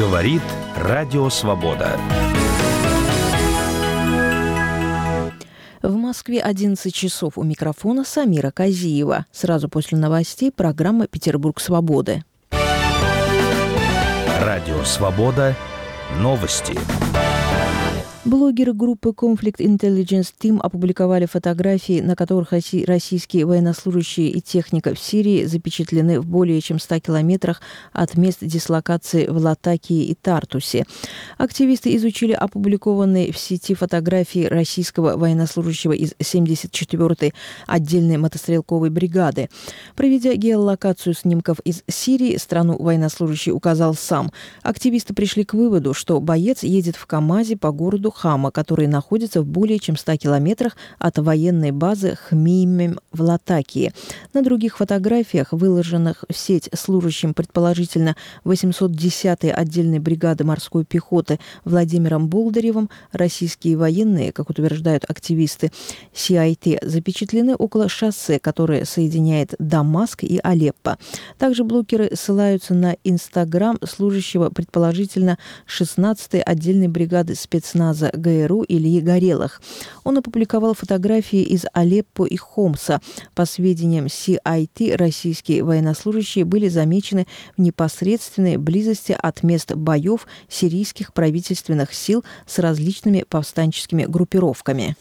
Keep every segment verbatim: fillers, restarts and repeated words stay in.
Говорит Радио Свобода. В Москве одиннадцать часов. У микрофона Самира Казиева. Сразу после новостей программа «Петербург свободы». Радио Свобода. Новости. Блогеры группы Conflict Intelligence Team опубликовали фотографии, на которых российские военнослужащие и техника в Сирии запечатлены в более чем ста километрах от мест дислокации в Латакии и Тартусе. Активисты изучили опубликованные в сети фотографии российского военнослужащего из семьдесят четвёртой отдельной мотострелковой бригады. Проведя геолокацию снимков из Сирии, страну военнослужащий указал сам. Активисты пришли к выводу, что боец едет в КАМАЗе по городу Хама, который находится в более чем ста километрах от военной базы Хмеймим в Латакии. На других фотографиях, выложенных в сеть служащим, предположительно, восемьсот десятой отдельной бригады морской пехоты Владимиром Болдыревым, российские военные, как утверждают активисты си ай ти, запечатлены около шоссе, которое соединяет Дамаск и Алеппо. Также блогеры ссылаются на Инстаграм служащего, предположительно, шестнадцатой отдельной бригады спецназа ГРУ Ильи Горелых. Он опубликовал фотографии из Алеппо и Хомса. По сведениям си ай ти, российские военнослужащие были замечены в непосредственной близости от мест боев сирийских правительственных сил с различными повстанческими группировками.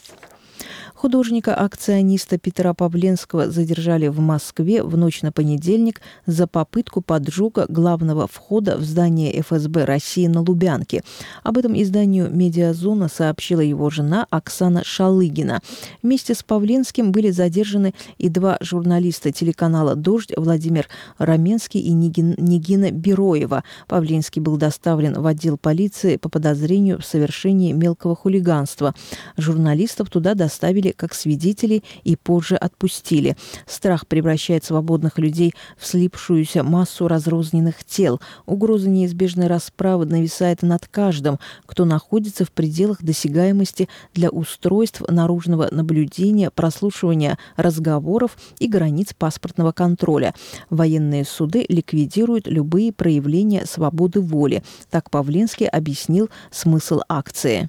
Художника-акциониста Петра Павленского задержали в Москве в ночь на понедельник за попытку поджога главного входа в здание эф эс бэ России на Лубянке. Об этом изданию «Медиазона» сообщила его жена Оксана Шалыгина. Вместе с Павленским были задержаны и два журналиста телеканала «Дождь» Владимир Раменский и Нигина Бероева. Павленский был доставлен в отдел полиции по подозрению в совершении мелкого хулиганства. Журналистов туда доставили как свидетелей и позже отпустили. Страх превращает свободных людей в слипшуюся массу разрозненных тел. Угроза неизбежной расправы нависает над каждым, кто находится в пределах досягаемости для устройств наружного наблюдения, прослушивания разговоров и границ паспортного контроля. Военные суды ликвидируют любые проявления свободы воли. Так Павленский объяснил смысл акции.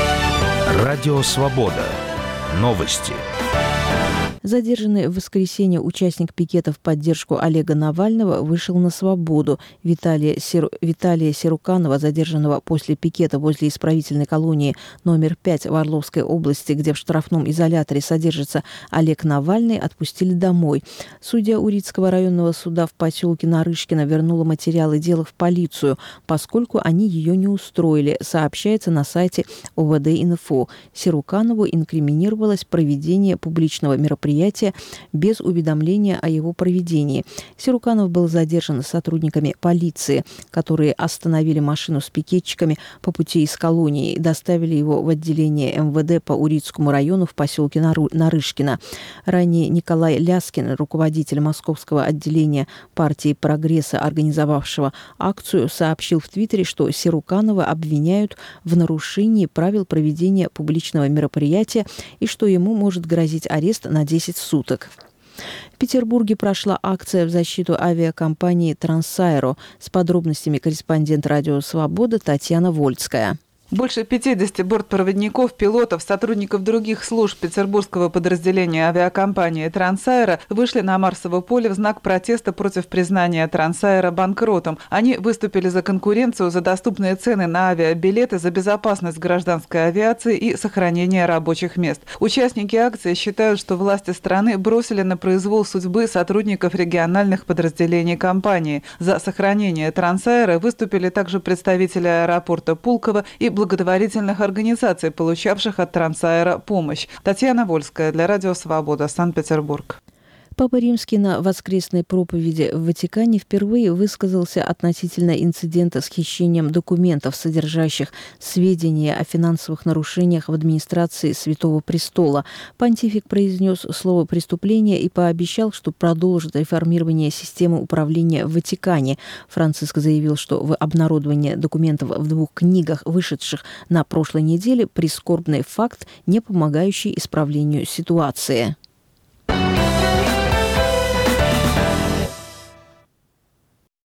Радио Свобода. Новости. Задержанный в воскресенье участник пикета в поддержку Олега Навального вышел на свободу. Виталия, Сер... Виталия Серуканова, задержанного после пикета возле исправительной колонии номер пять в Орловской области, где в штрафном изоляторе содержится Олег Навальный, отпустили домой. Судья Урицкого районного суда в поселке Нарышкино вернула материалы дела в полицию, поскольку они ее не устроили, сообщается на сайте о вэ дэ инфо. Серуканову инкриминировалось проведение публичного мероприятия без уведомления о его проведении. Серуканов был задержан сотрудниками полиции, которые остановили машину с пикетчиками по пути из колонии и доставили его в отделение эм вэ дэ по Урицкому району в поселке Нарышкино. Ранее Николай Ляскин, руководитель московского отделения партии «Прогресса», организовавшего акцию, сообщил в Твиттере, что Серуканова обвиняют в нарушении правил проведения публичного мероприятия и что ему может грозить арест на десять суток. В Петербурге прошла акция в защиту авиакомпании «Трансаэро». С подробностями корреспондент «Радио Свобода» Татьяна Вольская. Больше пятидесяти бортпроводников, пилотов, сотрудников других служб петербургского подразделения авиакомпании «Трансаэро» вышли на Марсово поле в знак протеста против признания «Трансаэро» банкротом. Они выступили за конкуренцию, за доступные цены на авиабилеты, за безопасность гражданской авиации и сохранение рабочих мест. Участники акции считают, что власти страны бросили на произвол судьбы сотрудников региональных подразделений компании. За сохранение «Трансаэро» выступили также представители аэропорта Пулково и благотворительных организаций, получавших от Трансаэро помощь. Татьяна Вольская для Радио Свобода, Санкт-Петербург. Папа Римский на воскресной проповеди в Ватикане впервые высказался относительно инцидента с хищением документов, содержащих сведения о финансовых нарушениях в администрации Святого Престола. Понтифик произнес слово «преступление» и пообещал, что продолжит реформирование системы управления в Ватикане. Франциск заявил, что в обнародовании документов в двух книгах, вышедших на прошлой неделе, прискорбный факт, не помогающий исправлению ситуации.